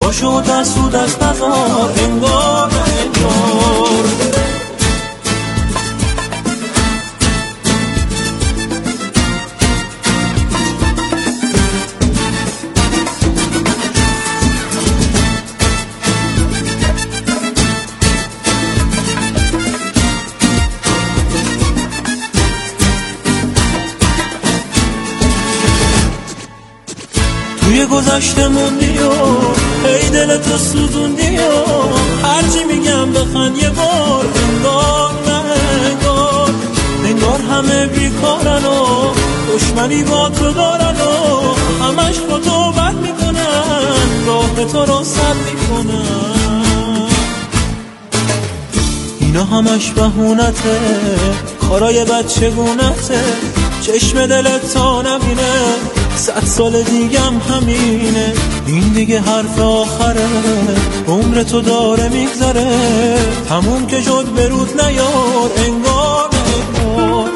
پاشو دست و دست نزار انگار انگار. توی گذشته موندی و هی دلتو سوزوندی و هرچی میگم بخند یه بار انگار نه انگار. انگار همه بیکارن و دشمنی با تو دارن و همش با تو بد میکنن راه تو رو سد میکنن. اینا همش بهونته کارای بچگونته چشم دلت تا نبینه 100 سال دیگم همینه. این دیگه حرف آخره عمر تو داره میگذره تموم که شد برود نیار انگار انگار.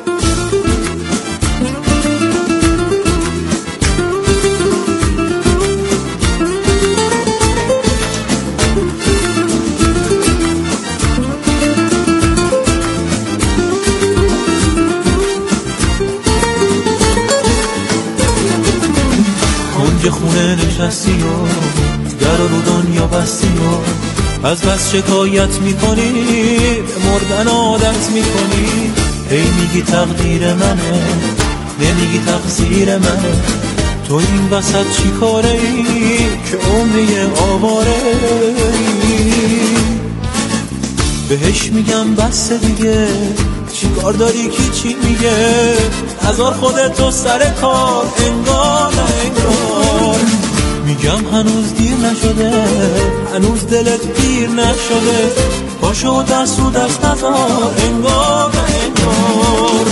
یه خونه نشستی و در رو دنیا بستی و از بس شکایت میکنی به مردن عادت میکنی. هی میگی تقدیر منه نمیگی تقصیر منه. تو این وسط چی کاره ای که عمری آواره ای؟ بهش میگم بس دیگه چی کار داری کی چی میگه هزار خودتو سر کار انگار انگار. میگم هنوز دیر نشده هنوز دلت گیر نشده پاشو دست و دست نزار انگار انگار.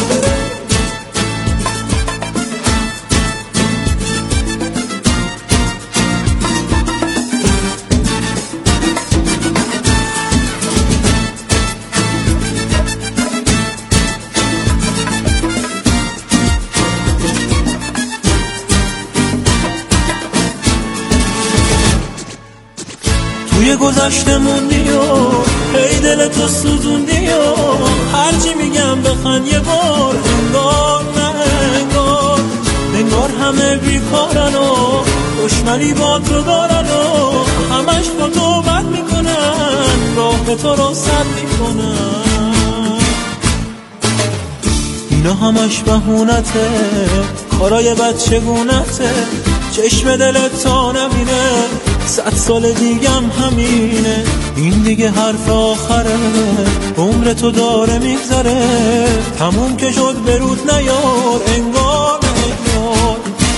توی گذشته موندی و هی دلتو سوزوندی و هرچی میگم بخند یه بار انگار نه انگار. انگار همه بیکارن و دشمنی با تو دارن و همش با تو بد میکنن راه تو رو سد میکنن. اینا همش بهونته کارای بچگونته چشم دلت تا نبینه 100 سال دیگم همینه. این دیگه حرف آخره عمر تو داره میگذره تموم که شد برود نیار انگار انگار.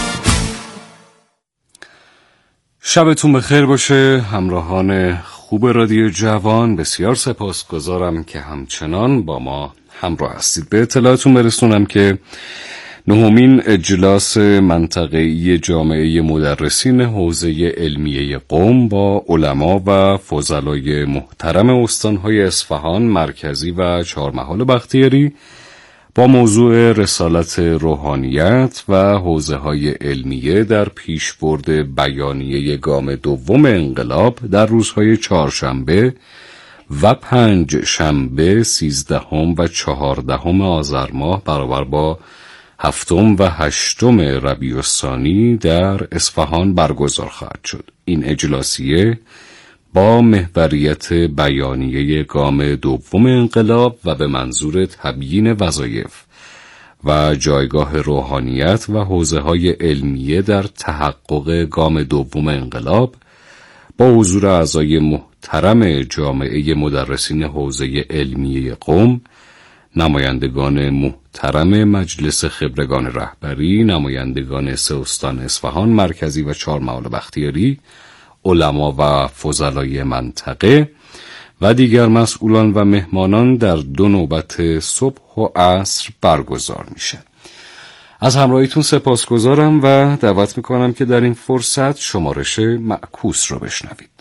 شبتون بخیر باشه همراهان خوب رادیو جوان. بسیار سپاسگزارم که همچنان با ما همراه هستید. به اطلاعتون برسونم که 9مین اجلاس منطقه‌ای جامعه مدرسین حوزه علمیه قم با علما و فضلای محترم استان‌های اصفهان مرکزی و چهارمحال بختیاری با موضوع رسالت روحانیت و حوزه‌های علمیه در پیشبرد بیانیه گام دوم انقلاب در روزهای چهارشنبه و پنجشنبه 13 و 14 آذر ماه برابر با 7 و 8 ربیع الثانی در اصفهان برگزار خواهد شد. این اجلاسیه با محوریت بیانیه گام دوم انقلاب و به منظور تبیین وظایف و جایگاه روحانیت و حوزه‌های علمیه در تحقق گام دوم انقلاب با حضور اعضای محترم جامعه مدرسین حوزه علمیه قم، نمایندگان محترم مجلس خبرگان رهبری، نمایندگان 3 استان اصفهان مرکزی و چهارمحال بختیاری، علما و فضلای منطقه و دیگر مسئولان و مهمانان در 2 نوبت صبح و عصر برگزار میشه. از همراهیتون سپاسگزارم و دعوت میکنم که در این فرصت شمارش معکوس رو بشنوید.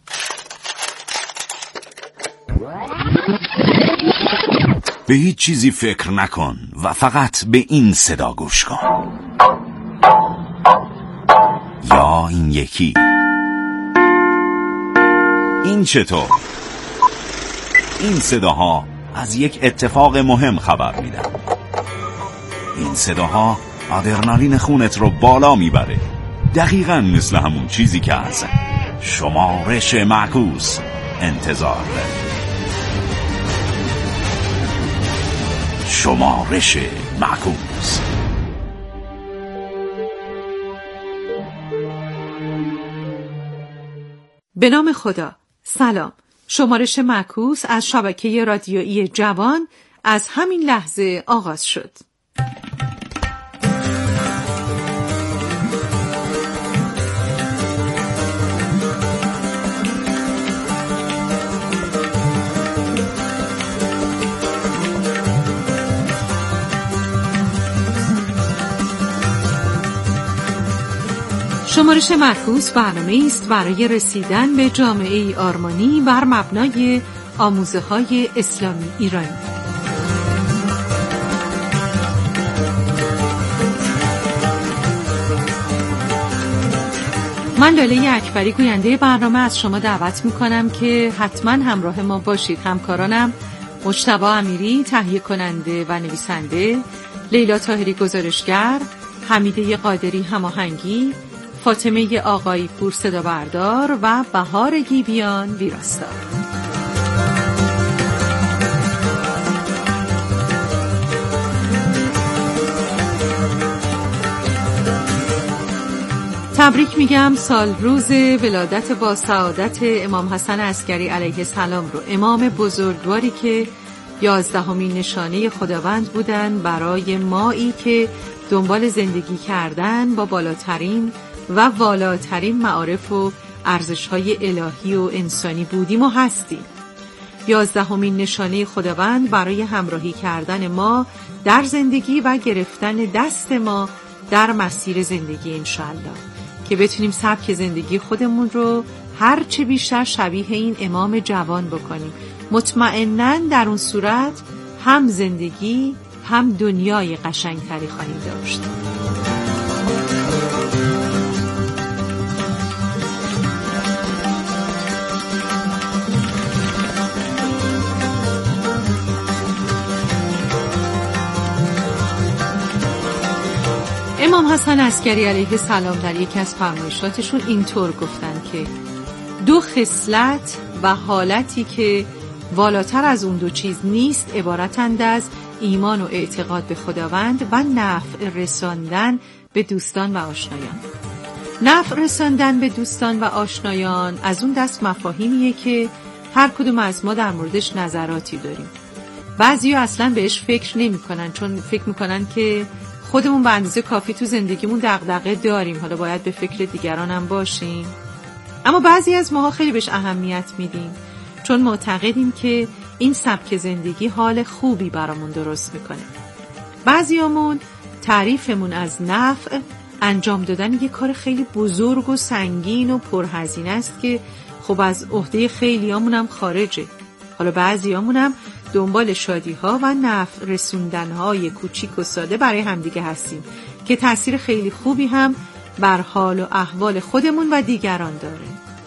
به هیچ چیزی فکر نکن و فقط به این صدا گوش کن. یا این یکی این چطور؟ این صداها از یک اتفاق مهم خبر میدن. این صداها آدرنالین خونت رو بالا میبره، دقیقاً مثل همون چیزی که از شمارش معکوس انتظار داری. شمارش معکوس. به نام خدا. سلام. شمارش معکوس از شبکه رادیویی جوان از همین لحظه آغاز شد. شمارش معکوس برنامه‌ای است برای رسیدن به جامعه آرمانی بر مبنای آموزه‌های اسلامی ایرانی. من لاله اکبری گوینده برنامه از شما دعوت می‌کنم که حتما همراه ما باشید. همکارانم مجتبی امیری تهیه کننده و نویسنده، لیلا طاهری گزارشگر، حمیده قادری هماهنگی، فاطمه آقایی پور صدا بردار و بهار گیبیان ویراستار. تبریک میگم سال روز ولادت با سعادت امام حسن عسکری علیه السلام رو، امام بزرگواری که 11مین نشانه خداوند بودن برای مایی که دنبال زندگی کردن با بالاترین و والاترین معارف و ارزش‌های الهی و انسانی بودیم و هستیم. 11مین نشانه خداوند برای همراهی کردن ما در زندگی و گرفتن دست ما در مسیر زندگی انشالله، که بتونیم سبک زندگی خودمون رو هر چه بیشتر شبیه این امام جوان بکنیم. مطمئناً در اون صورت هم زندگی هم دنیای قشنگتری خواهیم داشت. امام حسن عسکری علیه السلام در یکی از فرمایشاتشون اینطور گفتن که دو خصلت و حالتی که والاتر از اون دو چیز نیست عبارتند از ایمان و اعتقاد به خداوند و نفع رساندن به دوستان و آشنایان. نفع رساندن به دوستان و آشنایان از اون دست مفاهیمیه که هر کدوم از ما در موردش نظراتی داریم. بعضیا اصلا بهش فکر نمی کنن، چون فکر میکنن که خودمون به اندازه کافی تو زندگیمون دغدغه داریم، حالا باید به فکر دیگران هم باشیم. اما بعضی از ماها خیلی بهش اهمیت میدیم، چون معتقدیم که این سبک زندگی حال خوبی برامون درست میکنه. بعضیامون تعریفمون از نفع انجام دادن یه کار خیلی بزرگ و سنگین و پرهزینه است که خب از عهده خیلیامون هم خارجه. حالا بعضیامون هم دنبال شادی‌ها و نفع رسوندن‌های کوچیک و ساده برای همدیگه هستیم که تأثیر خیلی خوبی هم بر حال و احوال خودمون و دیگران داره.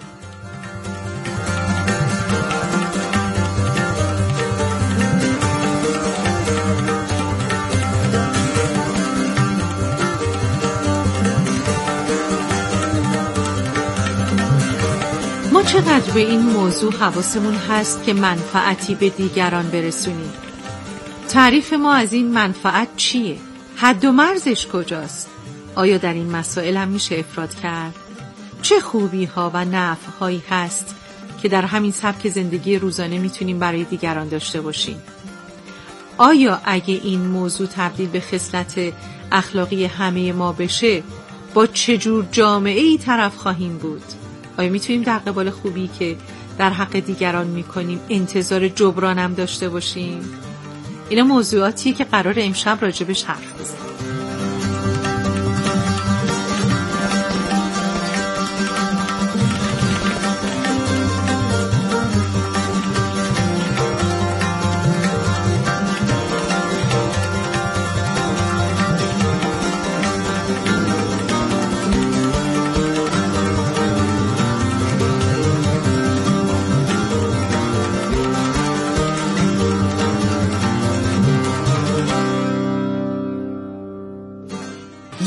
ما چقدر به این موضوع حواسمون هست که منفعتی به دیگران برسونیم؟ تعریف ما از این منفعت چیه؟ حد و مرزش کجاست؟ آیا در این مسائل هم میشه افراد کرد؟ چه خوبی ها و نفع هایی هست که در همین سبک زندگی روزانه میتونیم برای دیگران داشته باشیم؟ آیا اگه این موضوع تبدیل به خصلت اخلاقی همه ما بشه، با چه جور جامعه‌ای طرف خواهیم بود؟ آیا میتونیم در قبال خوبی که در حق دیگران میکنیم انتظار جبران هم داشته باشیم؟ اینا موضوعاتیه که قرار امشب راجبش حرف بزنیم.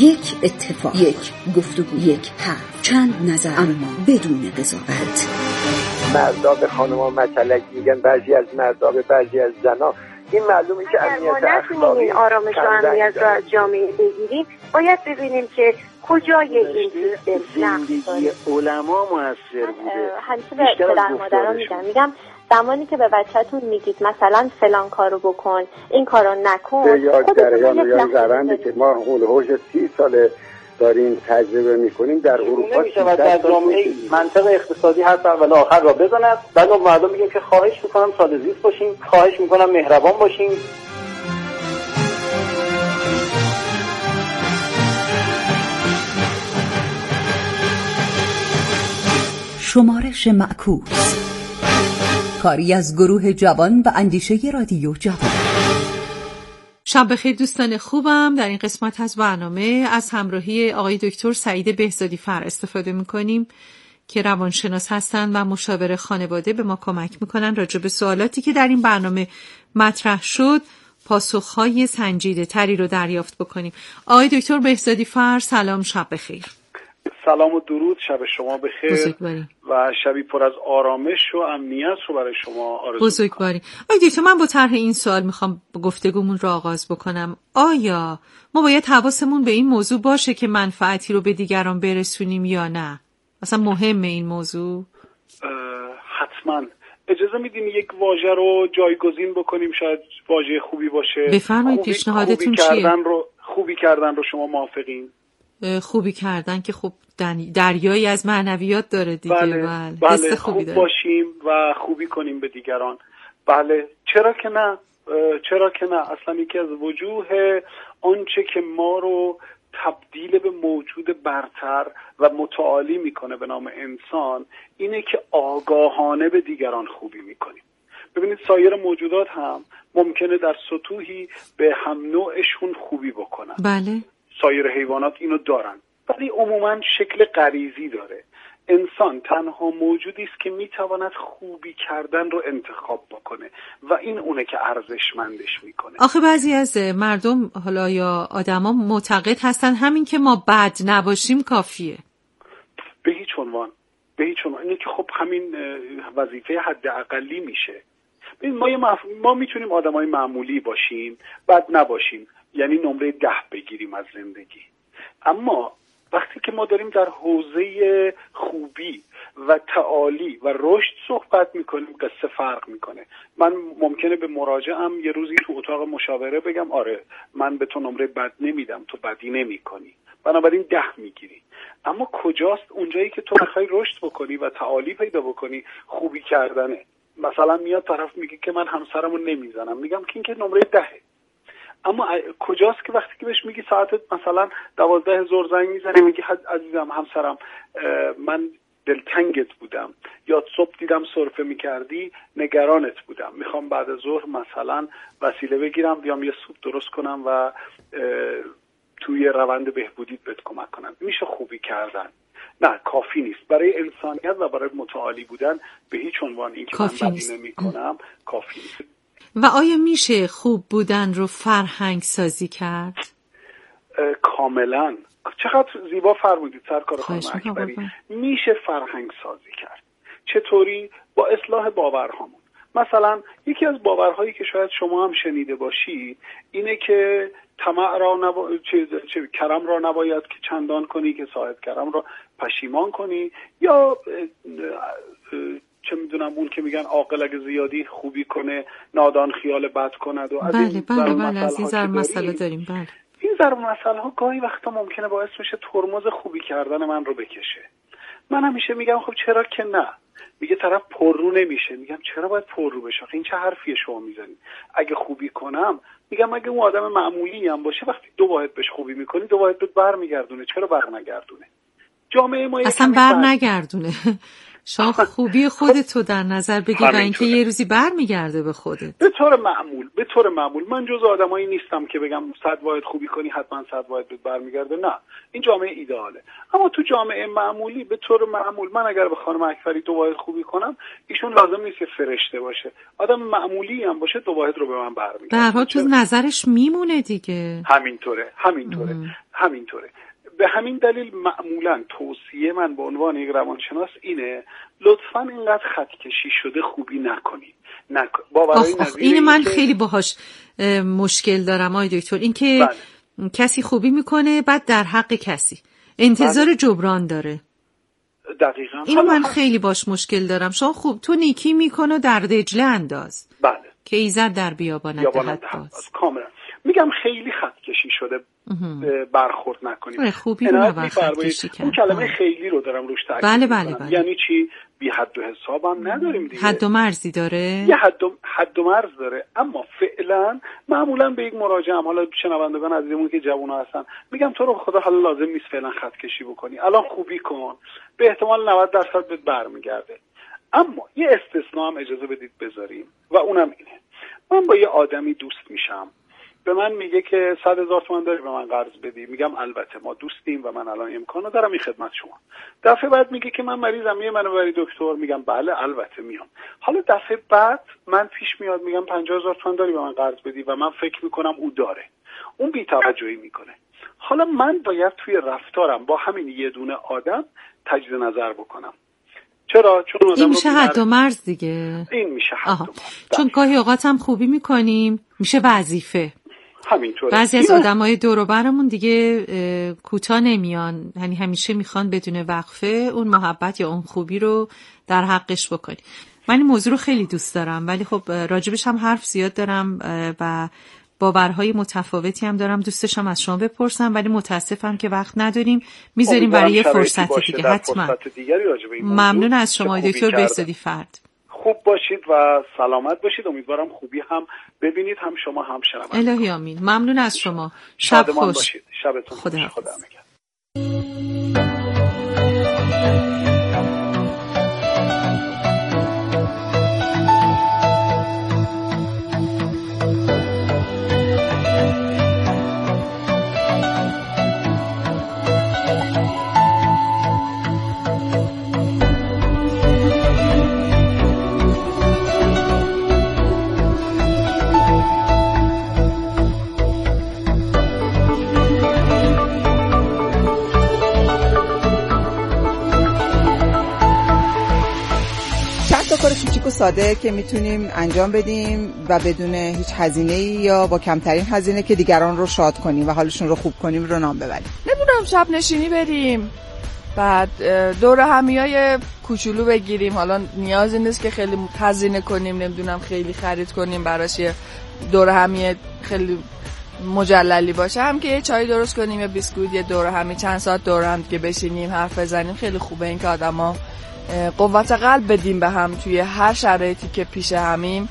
یک اتفاق، یک گفتگو، یک حرف، چند نظر، اما بدون قضاوت. مردا به خانم‌ها مچلک میگن، بعضی از مردا به بعضی از زنا. این معلومه که امنیت اخلاقی، این آرامش و امنیت رو از جامعه بگیریم، باید ببینیم که کجای این سیستم زندگی علما موثر بوده. همیشه به پدر مادران میگم زمانی که به بچه‌تون میگید مثلا فلان کارو بکن، این کارو نکن، یا جریان یا روندی که ما هولوش 30 ساله داریم تجربه میکنیم در اروپا نمیشود در جامعه منطق اقتصادی حرف اول آخر را بزند. بعد مردم میگیم که خواهش میکنم ساده زیست باشیم، خواهش میکنم مهربان باشیم. شمارش معکوس، کاری از گروه جوان و اندیشه رادیو جوان. شب بخیر دوستان خوبم. در این قسمت از برنامه از همراهی آقای دکتر سعید بهزادی فر استفاده میکنیم که روانشناس هستند و مشاور خانواده به ما کمک میکنن راجع به سوالاتی که در این برنامه مطرح شد پاسخهای سنجیده تری رو دریافت بکنیم. آقای دکتر بهزادی فر سلام، شب بخیر. سلام و درود، شب شما بخیر بزرگواری. و شبی پر از آرامش و امنیت رو برای شما آرزو بزرگواری. آقای دکتر، من با طرح این سوال میخوام گفتگومون رو آغاز بکنم. آیا ما باید حواسمون به این موضوع باشه که منفعتی رو به دیگران برسونیم یا نه؟ اصلا مهمه این موضوع؟ حتما. اجازه میدیم یک واژه رو جایگزین بکنیم، شاید واژه خوبی باشه. بفرمایید، پیشنهادتون چیه؟ خوبی کردن رو شما موافقین؟ خوبی کردن که خب دریایی از معنویات داره دیگه. بله. خوب داره. باشیم و خوبی کنیم به دیگران. بله، چرا که نه. اصلا یکی از وجوه آنچه که ما رو تبدیل به موجود برتر و متعالی میکنه به نام انسان اینه که آگاهانه به دیگران خوبی میکنیم. ببینید سایر موجودات هم ممکنه در سطوحی به هم نوعشون خوبی بکنن. بله. سایر حیوانات اینو دارن، ولی عموما شکل غریزی داره. انسان تنها موجودی است که میتواند خوبی کردن رو انتخاب بکنه و این اونه که ارزشمندش میکنه. آخه بعضی از مردم حالا یا آدما معتقد هستن همین که ما بد نباشیم کافیه. به هیچ عنوان. اینه که خب همین وظیفه حداقلی میشه. ما میتونیم آدمای معمولی باشیم، بد نباشیم، یعنی نمره 10 بگیریم از زندگی. اما وقتی که ما داریم در حوزه خوبی و تعالی و رشد صحبت میکنیم قصه فرق میکنه. من ممکنه به مراجعم یه روزی تو اتاق مشاوره بگم آره من به تو نمره بد نمیدم، تو بدی نمیکنی، بنابراین 10 میگیری. اما کجاست اونجایی که تو میخوای رشد بکنی و تعالی پیدا بکنی؟ خوبی کردنه. مثلا میاد طرف میگه که من همسرمو نمیزنم، میگم که این که نمره 10. اما کجاست که وقتی که بهش میگی ساعت مثلا 12 ظهر زنگ میزنی میگی عزیزم همسرم من دلتنگت بودم، یا صبح دیدم سرفه میکردی نگرانت بودم، میخوام بعد از ظهر مثلا وسیله بگیرم بیام یه سوپ درست کنم و توی روند بهبودیت بهت کمک کنم. میشه خوبی کردن. نه، کافی نیست. برای انسانیت و برای متعالی بودن به هیچ عنوان این که من بدی نمی‌کنم کافی نیست. و آیا میشه خوب بودن رو فرهنگ سازی کرد؟ کاملا. چقدر زیبا فرمودید سرکار خانم اکبری. میشه فرهنگ سازی کرد. چطوری؟ با اصلاح باورهامون. مثلا یکی از باورهایی که شاید شما هم شنیده باشید اینه که طمع را کرم را نباید که چندان کنی که صاحب کرم را پشیمان کنی، یا چه میدونم اون که میگن عاقل اگه زیادی خوبی کنه نادان خیال بد کند. و از بله از این ضرب مسئله داریم. بله. این ضرب مسئله ها گاهی وقتا ممکنه باعث بشه ترمز خوبی کردن من رو بکشه. من همیشه میگم خب چرا که نه. میگه طرف پررو نمیشه، میگم چرا باید پررو بشه؟ این چه حرفیه شما میزنید؟ اگه خوبی کنم، میگم اگه اون آدم معمولی هم باشه وقتی 2 واحد بهش خوبی میکنی 2 واحد بهت برمیگردونه، چرا برنگردونه؟ جامعه ما اصلا برنگردونه. شما خوبی خودتو در نظر بگیر و اینکه یه روزی برمیگرده به خودت. به طور معمول من جز آدمایی نیستم که بگم 100 واحد خوبی کنی حتما 100 واحد برمیگرده. نه، این جامعه ایدئاله. اما تو جامعه معمولی به طور معمول من اگر به خانم اکبری 2 واحد خوبی کنم، ایشون لازم نیست که فرشته باشه، آدم معمولی هم باشه 2 واحد رو به من برمیگرده. به هر حال تو نظرش میمونه دیگه. همینطوره. به همین دلیل معمولا توصیه من به عنوان یک روانشناس اینه لطفاً اینقدر خط کشی شده خوبی نکنید. این من خیلی باهاش مشکل دارم آقای دکتر، این که کسی خوبی میکنه بعد در حق کسی انتظار جبران داره. دقیقاً. اینو من خیلی باش مشکل دارم. شما خوب تو نیکی میکنه در دجله انداز. بله. که ایزد در بیابانت دهد باز. کاملا. میگم خیلی خط کشی شده برخورد نکنیم. خوبی رو نباید خط کشی کرد. اون کلمه خیلی رو دارم روش تاکید بله. یعنی چی؟ بی حد و حساب هم نداریم دیگه. حد و مرزی داره؟ یه حد و مرز داره. اما فعلا معمولا به یک مراجعم، حالا شنوندگان عزیزمون که جوونا هستن، میگم تو رو خدا حالا لازم نیست فعلا خط کشی بکنی، الان خوبی کن، به احتمال 90% بهت برمیگرده. اما یه استثناء هم اجازه بدید بذاریم و اونم اینه. من با یه آدمی دوست میشم، به من میگه که 100,000 تومان داری به من قرض بدی، میگم البته ما دوستیم و من الان امکانو دارم این خدمت شما. دفعه بعد میگه که من مریضم، منو ببری دکتر، میگم بله البته میام. حالا دفعه بعد من پیش میاد میگم 50,000 تومان داری به من قرض بدی و من فکر میکنم او داره، اون بی‌توجهی میکنه. حالا من باید توی رفتارم با همین یه دونه آدم تجدید نظر بکنم. چرا؟ چون این میشه حد و مرز دیگه. این میشه حد و مرز. چون گاهی اوقات هم خوبی میکنیم میشه وظیفه. همینطوره. بعضی از آدمای دور و برمون دیگه کوتاه نمیان، یعنی همیشه میخوان بدون وقفه اون محبت یا اون خوبی رو در حقش بکنی. من این موضوع رو خیلی دوست دارم، ولی خب راجبش هم حرف زیاد دارم و باورهای متفاوتی هم دارم، دوستشم از شما بپرسم، ولی متاسفم که وقت نداریم، میذاریم برای یه فرصت دیگه. حتما. ممنون از شما دکتر بهزادی فرد. خوب باشید و سلامت باشید. امیدوارم خوبی هم ببینید، هم شما هم شنونده. الهی آمین. ممنون از شما. شب خوش. باشید. شبتون خوش. خدا نگهدار. کار کوچیک و ساده که میتونیم انجام بدیم و بدون هیچ هزینه‌ای یا با کمترین هزینه که دیگران رو شاد کنیم و حالشون رو خوب کنیم رو نام ببریم. نمیدونم شب نشینی بریم، بعد دور همیای کوچولو بگیریم، حالا نیازی نیست که خیلی هزینه کنیم، نمیدونم خیلی خرید کنیم براش یه دور همیه خیلی مجللی باشه، هم که یه چای درست کنیم یا بیسکویت، یه دور همی چند ساعت دور هم که بشینیم حرف بزنیم. خیلی خوبه این که آدما قوت قلب بدیم به هم توی هر شرایطی که پیش همیم.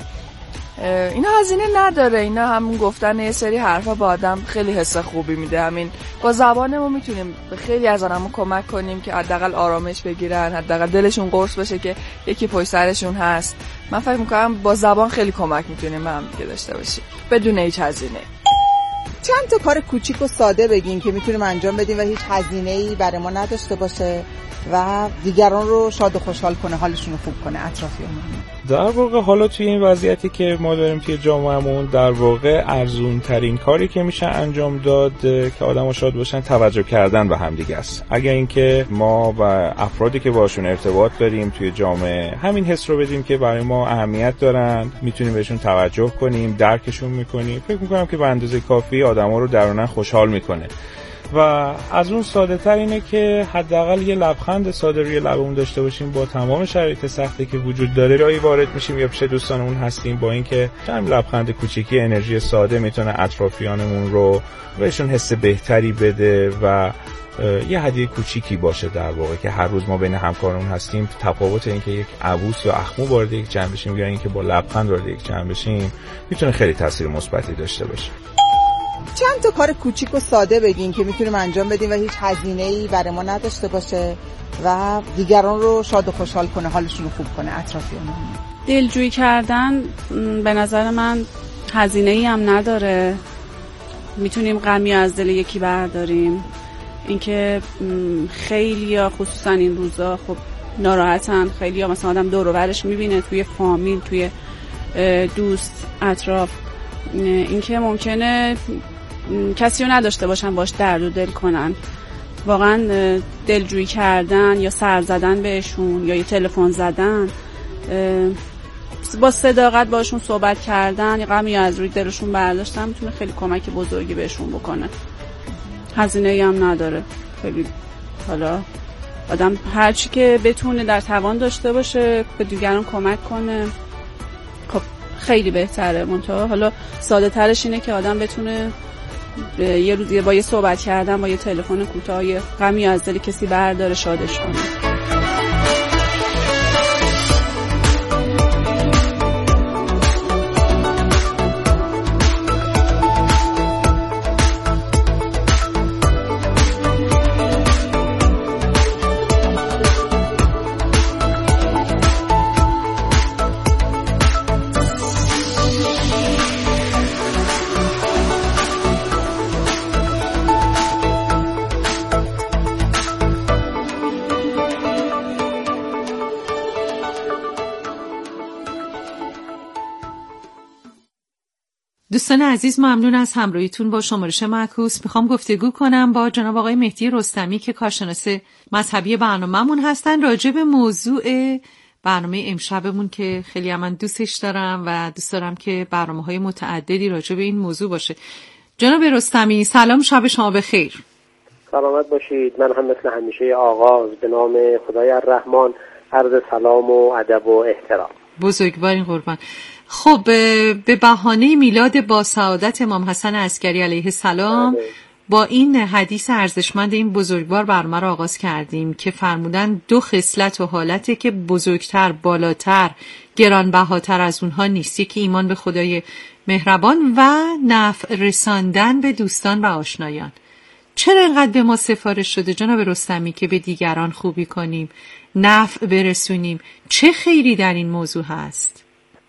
اینا هزینه نداره، اینا همون گفتن یه سری حرفا با آدم خیلی حس خوبی میده. همین با زبانمون میتونیم خیلی از آدمو کمک کنیم که حداقل آرامش بگیرن، حداقل دلشون قرص بشه که یکی پشت سرشون هست. من فکر میکنم با زبان خیلی کمک میتونیم هم دیگه داشته باشیم بدون هیچ هزینه. چند تا کار کوچیک و ساده بگین که میتونیم انجام بدیم و هیچ هزینه‌ای برای ما نداشته باشه و دیگران رو شاد و خوشحال کنه، حالشون رو خوب کنه، اطرافیانمون. در واقع حالا توی این وضعیتی که ما داریم توی جامعهمون، در واقع ارزون ترین کاری که میشه انجام داد که آدم‌ها شاد باشن توجه کردن به هم دیگه است. اگر اینکه ما و افرادی که باشون ارتباط داریم توی جامعه همین حس رو بدیم که برای ما اهمیت دارن، میتونیم بهشون توجه کنیم، درکشون میکنیم، فکر میکنم که به اندازه کافی آدم‌ها رو درونن خوشحال میکنه. و از اون ساده تر اینه که حداقل یه لبخند ساده روی لبمون داشته باشیم با تمام شرایط سختی که وجود داره. جایی وارد میشیم یا پیش دوستانمون هستیم، با اینکه همین لبخند کوچیکی انرژی ساده میتونه اطرافیانمون رو بهشون حس بهتری بده و یه هدیه کوچیکی باشه در واقع که هر روز ما بین همکارمون هستیم. تفاوت این که یک عبوس یا اخمو وارد یک جمع بشیم یا اینکه با لبخند وارد یک جمع بشیم میتونه خیلی تاثیر مثبتی داشته باشه. چند تا کار کوچیک و ساده بگین که میتونیم انجام بدیم و هیچ هزینه‌ای برای ما نداشته باشه و دیگران رو شاد و خوشحال کنه، حالشون رو خوب کنه، اطرافیانمون. دلجویی کردن به نظر من هزینه‌ای هم نداره. میتونیم غمی از دل یکی برداریم. اینکه خیلی‌ها خصوصا این روزا خب ناراحتن، خیلی‌ها مثلا آدم دور و برش میبینه توی فامیل، توی دوست، اطراف، اینکه ممکنه کسی رو نداشته باشن باش درد و دل کنن. واقعا دلجویی کردن یا سر زدن بهشون یا یه تلفن زدن، با صداقت باشون صحبت کردن یا غمی از روی دلشون برداشتن میتونه خیلی کمک بزرگی بهشون بکنه. هزینه‌ای هم نداره. خیلی حالا آدم هر چی که بتونه در توان داشته باشه به دیگران کمک کنه خب خیلی بهتره. منتها حالا ساده ترش اینه که آدم بتونه یه روزی با یه صحبت کردن، با یه تلفن کوتاه، یه غمی از دل کسی برداره، شادش کنه. دوستان عزیز، ممنون از همراهیتون با شمارش معکوس. میخوام گفتگو کنم با جناب آقای مهدی رستمی که کارشناس مذهبی برنامه‌مون هستن راجع به موضوع برنامه امشبمون که خیلی من دوستش دارم و دوست دارم که برنامه‌های متعددی راجع به این موضوع باشه. جناب رستمی سلام، شب شما بخیر. سلامت باشید. من هم مثل همیشه آغاز به نام خدای الرحمن عرض سلام و ادب و احترام. بزرگوارین قربان. خب به بهانه میلاد با سعادت امام حسن عسکری علیه السلام با این حدیث ارزشمند این بزرگوار برنامه را آغاز کردیم که فرمودن 2 خصلت و حالته که بزرگتر، بالاتر، گرانبهاتر از اونها نیست. یکی ایمان به خدای مهربان و نفع رساندن به دوستان و آشنایان. چرا اینقدر به ما سفارش شده جناب رستمی که به دیگران خوبی کنیم، نفع برسونیم؟ چه خیری در این موضوع هست؟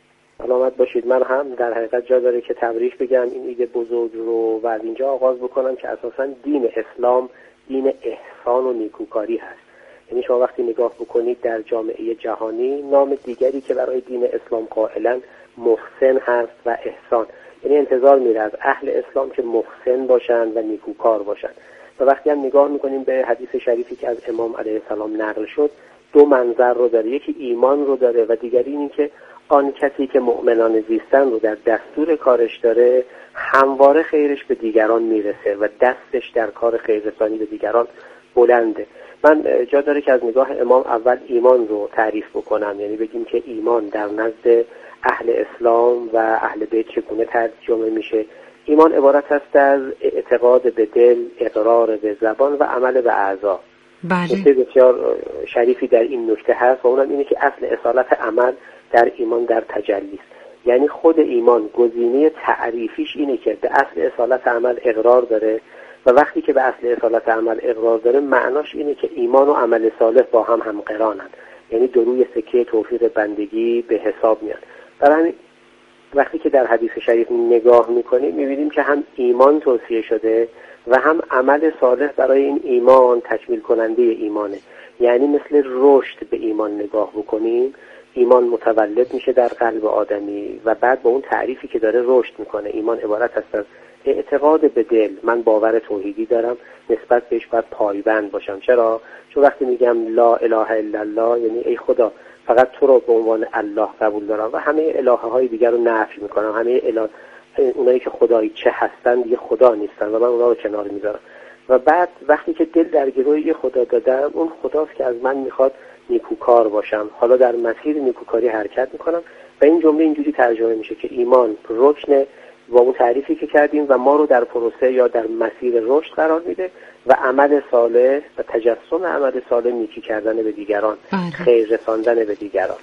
سلامت باشید. من هم در حقیقت جا داره که تبریک بگم این ایده بزرگ رو و از اینجا آغاز بکنم که اساساً دین اسلام دین احسان و نیکوکاری هست. یعنی شما وقتی نگاه بکنید در جامعه جهانی نام دیگری که برای دین اسلام قائلن محسن هست و احسان. یعنی انتظار میره از اهل اسلام که محسن باشن و نیکوکار باشن. و وقتی هم نگاه میکنیم به حدیث شریفی که از امام علیه السلام نقل شد 2 منظر رو داره. یکی ایمان رو داره و دیگری این که آن کسی که مؤمنان زیستن رو در دستور کارش داره همواره خیرش به دیگران میرسه و دستش در کار خیررسانی به دیگران بلنده. من جا داره که از نگاه امام اول ایمان رو تعریف بکنم، یعنی بگیم که ایمان در نزد اهل اسلام و اهل بیت چگونه ترجمه میشه. ایمان عبارت است از اعتقاد به دل، اقرار به زبان و عمل به اعضا. نکته بسیار شریفی در این نکته هست و اونم اینه که اصل اصالت عمل در ایمان در تجلی است. یعنی خود ایمان گزینه تعریفیش اینه که به اصل اصالت عمل اقرار داره و وقتی که به اصل اصالت عمل اقرار داره معناش اینه که ایمان و عمل صالح با هم همقرانند، یعنی دو روی سکه توفیق بندگی به حساب میاد. برای همین وقتی که در حدیث شریف نگاه میکنیم میبینیم که هم ایمان توصیه شده و هم عمل صالح برای این ایمان تکمیل کننده ایمانه. یعنی مثل رشد به ایمان نگاه بکنیم، ایمان متولد میشه در قلب آدمی و بعد با اون تعریفی که داره رشد میکنه. ایمان عبارت است از اعتقاد به دل، من باور توحیدی دارم، نسبت بهش باید پایبند باشم. چرا؟ چون وقتی میگم لا اله الا الله یعنی ای خدا فقط تو رو به عنوان الله قبول دارم و همه الهه های دیگر رو نفی میکنم. همه اونایی که خدایی چه هستن دیگه خدا نیستن و من اونا رو کنار میذارم. و بعد وقتی که دل در گروه یه خدا دادم، اون خداست که از من میخواد نیکوکار باشم، حالا در مسیر نیکوکاری حرکت میکنم. و این جمله اینجوری ترجمه میشه که ایمان رکن با اون تعریفی که کردیم و ما رو در پروسه یا در مسیر رشد قرار میده و عمل صالح و تجسم عمل صالح نیکی کردن به دیگران، خیر رساندن به دیگران.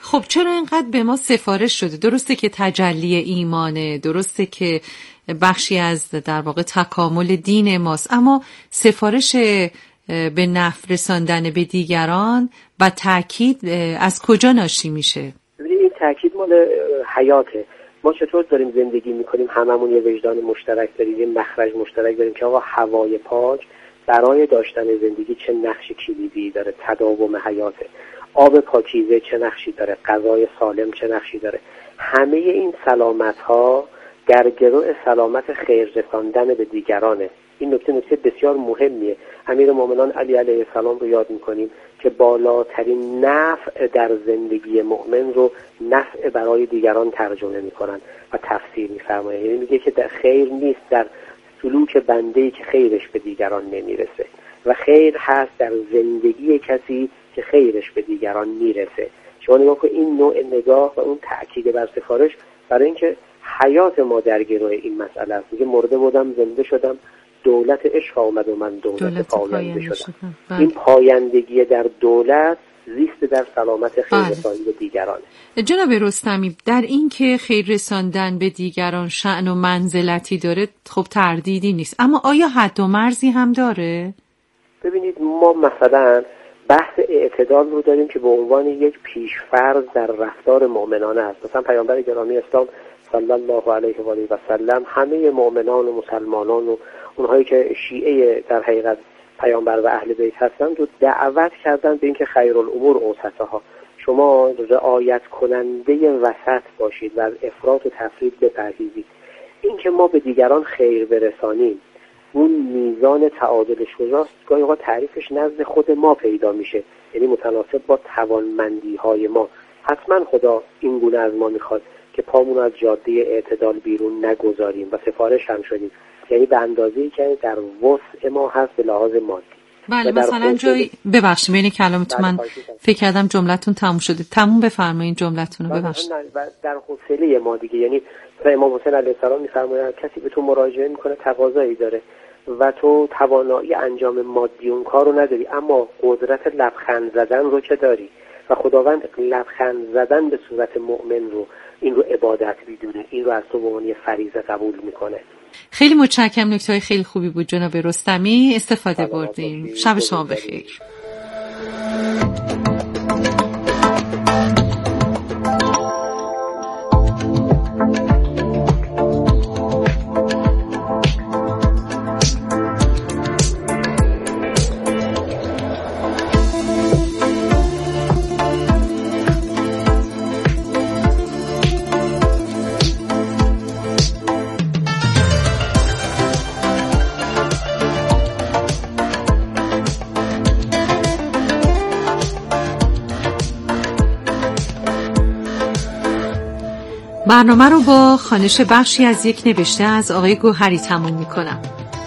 خب چرا اینقدر به ما سفارش شده؟ درسته که تجلی ایمانه، درسته که بخشی از در واقع تکامل دین ماست، اما سفارش به نفع رساندن به دیگران و تأکید از کجا ناشی میشه؟ ببینید این تأکید مال حیاته. ما چطور داریم زندگی میکنیم، هممون یه وجدان مشترک داریم، یه مخرج مشترک داریم که آقا هوای پاک برای داشتن زندگی چه نقش کلیدی داره، تداوم حیاته. آب پاکیزه چه نقشی داره، غذای سالم چه نقشی داره. همه این سلامت ها در گرو سلامت خیر رساندن به دیگرانه. این نکته بسیار مهمیه. امیرالمومنین علی علیه السلام رو یاد میکنیم که بالاترین نفع در زندگی مؤمن رو نفع برای دیگران ترجمه میکنن و تفسیر میفرمایند. یعنی میگه که در خیر نیست در سلوک بنده‌ای که خیرش به دیگران نمیرسه، و خیر هست در زندگی کسی که خیرش به دیگران میرسه. شما نگاه کن این نوع نگاه و اون تأکید بر سفارش برای اینکه حیات ما در گروه این مسئله است. میگه مرده بودم زنده شدم، دولت عشق آمد و من دولت پاینده شدم. این پایندگی در دولت زیست در سلامت خیر رسانی به دیگرانه. جناب رستمی، در این که خیر رساندن به دیگران شأن و منزلتی داره خب تردیدی نیست، اما آیا حد و مرزی هم داره؟ ببینید ما مثلا بحث اعتدال رو داریم که به عنوان یک پیشفرض در رفتار مؤمنانه است. مثلا پیامبر گرامی اسلام صلی الله علیه و آله و سلم همه مؤمنان و مسلمانان و اونهایی که شیعه در حقیقت پیامبر و اهل بیت هستند رو دعوت کردن به اینکه خیرالامور اوسطها، شما رعایت کننده وسط باشید و از افراط و تفریط بپرهیزید. این که ما به دیگران خیر برسانیم، اون میزان تعادلش کجاست؟ گاهی اوقات تعریفش نزد خود ما پیدا میشه، یعنی متناسب با توانمندی های ما. حتما خدا این گونه از ما میخواد که پامون از جاده اعتدال بیرون نگذاریم و سفارش هم شدیم، یعنی به اندازه‌ای که در وسع ما هست به لحاظ مادی. بله مثلا جایی ببخشید بین کلامتون من فکر کردم جملتون تموم شده، تموم بفرمایید جملتون رو. ببخشید در حوصله ما دیگه، یعنی امام حسین علیه السلام می‌فرمایند کسی به تو مراجعه میکنه تقاضایی داره و تو توانایی انجام مادی اون کار رو نداری، اما قدرت لبخند زدن رو که داری، و خداوند لبخند زدن به صورت مؤمن رو، این رو عبادت میدونه، این رو از تو به عنوان فریضه قبول میکنه. خیلی متشکرم، نکته‌های خیلی خوبی بود جناب رستمی، استفاده بردیم. شب شما بخیر. برنامه رو با خوانش بخشی از یک نوشته از آقای گوهری تموم می‌کنم.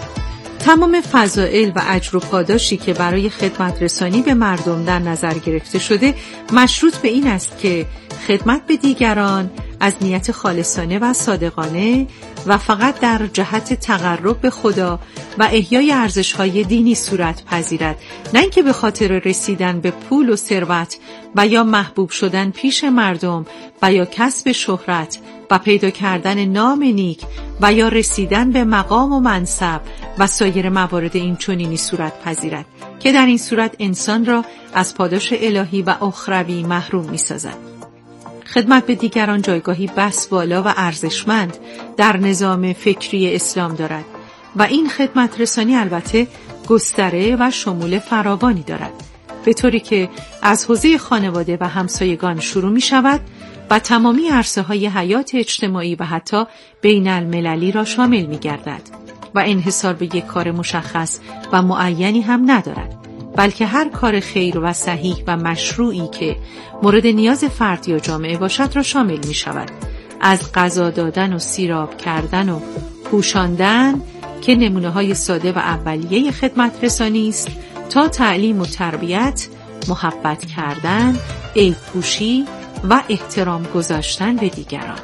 تمام فضائل و اجر و پاداشی که برای خدمت رسانی به مردم در نظر گرفته شده مشروط به این است که خدمت به دیگران از نیت خالصانه و صادقانه و فقط در جهت تقرب به خدا و احیای ارزش‌های دینی صورت پذیرد، نه اینکه به خاطر رسیدن به پول و ثروت و یا محبوب شدن پیش مردم و یا کسب شهرت و پیدا کردن نام نیک و یا رسیدن به مقام و منصب و سایر موارد این چنینی صورت پذیرد که در این صورت انسان را از پاداش الهی و اخروی محروم می‌سازد. خدمت به دیگران جایگاهی بس بالا و ارزشمند در نظام فکری اسلام دارد و این خدمت رسانی البته گستره و شمول فراوانی دارد، به طوری که از حوزه خانواده و همسایگان شروع می شود و تمامی عرصه‌های حیات اجتماعی و حتی بین المللی را شامل می گردد و انحصار به یک کار مشخص و معینی هم ندارد، بلکه هر کار خیر و صحیح و مشروعی که مورد نیاز فرد یا جامعه باشد را شامل می شود، از غذا دادن و سیراب کردن و پوشاندن که نمونه‌های ساده و اولیه خدمت رسانی است تا تعلیم و تربیت، محبت کردن، عیب پوشی و احترام گذاشتن به دیگران.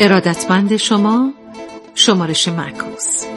ارادتمند شما، شمارش معکوس.